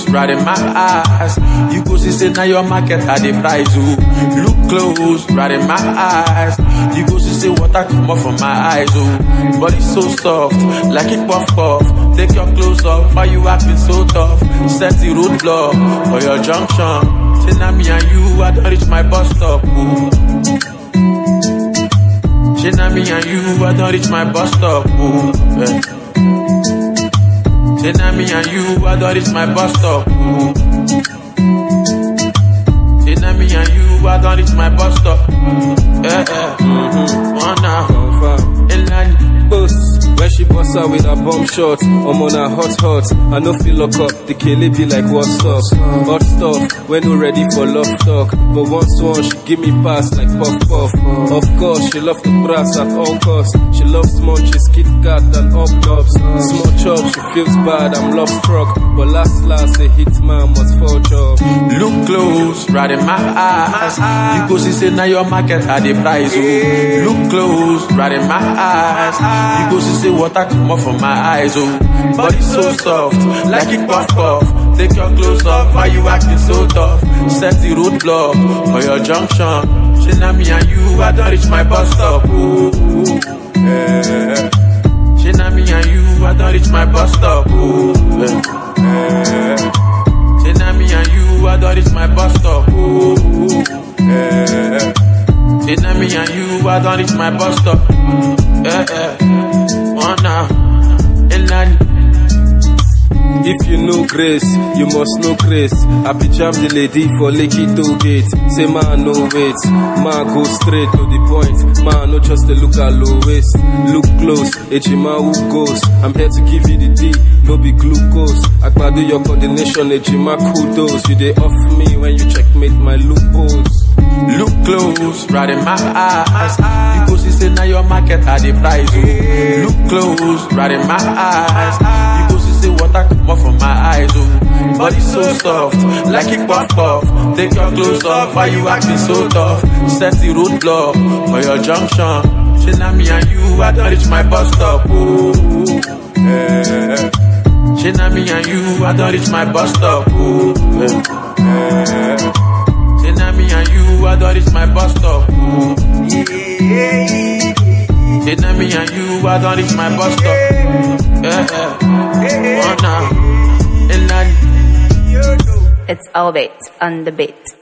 right in my eyes. You go see say now your market had the price. Oh, look close, right in my eyes. You go see say water come up from my eyes. Oh, body so soft, like it puff puff. Take your clothes off, why you acting so tough? Set the roadblock for your junction. Say now me and you, I don't reach my bus stop. Oh. Say now me and you, I don't reach my bus stop. Oh. Yeah. Say now me and you, I don't reach my bus stop. Oh. Say now me and you, I don't reach my bus stop. Yeah, yeah. One now. Boss, when she bust out with her bomb shot, I'm on her hot. I no feel lock up, the kele be like what's up. Hot stuff, when no ready for love talk. But once she give me pass like puff puff. Of course, she love to brass at all costs. She loves munchies, Kit Kat and up tops. Small chops, she feels bad, I'm love struck. But last, a hit man must fall job. Look close, right in my eyes. You go see say now your market had the price. Oh, look close, right in my eyes. You go see say water come up from my eyes. Oh, body so soft, like it puff puff. Take your clothes off, why you acting so tough? Set the roadblock for your junction. Say now me and you, I don't reach my bus stop. Oh, yeah. Say now me and you, I don't reach my bus stop. Oh, yeah. Say now me and you, I don't reach my bus stop. Oh, yeah. Say now me and you, I don't reach my bus stop. Yeah, yeah. One now. If you know grace, you must know grace. I be jam the lady for Lekki Toll Gate. Say man no wait, man go straight to the point. Man no just a look at low waist. Look close, Ejima who goes. I'm here to give you the D, no be glucose. Agbado your coordination, Ejima kudos. You dey off me when you checkmate my loopholes. Look close, right in my eyes. You go see say now your market had the price. Oh, look close, right in my eyes. You go see say water come up from my eyes. Oh, body so soft, like it puff puff. Take your clothes off, why you acting so tough? Set the roadblock for your junction. Say now me and you, I don't reach my bus stop. Oh, yeah. Say now me and you, I don't reach my bus stop. Oh, yeah. Say now me and you, I don't reach my bus stop. Oh, yeah. Say now me and you, I don't reach my bus stop. Yeah. One now. It's Albert on the beat.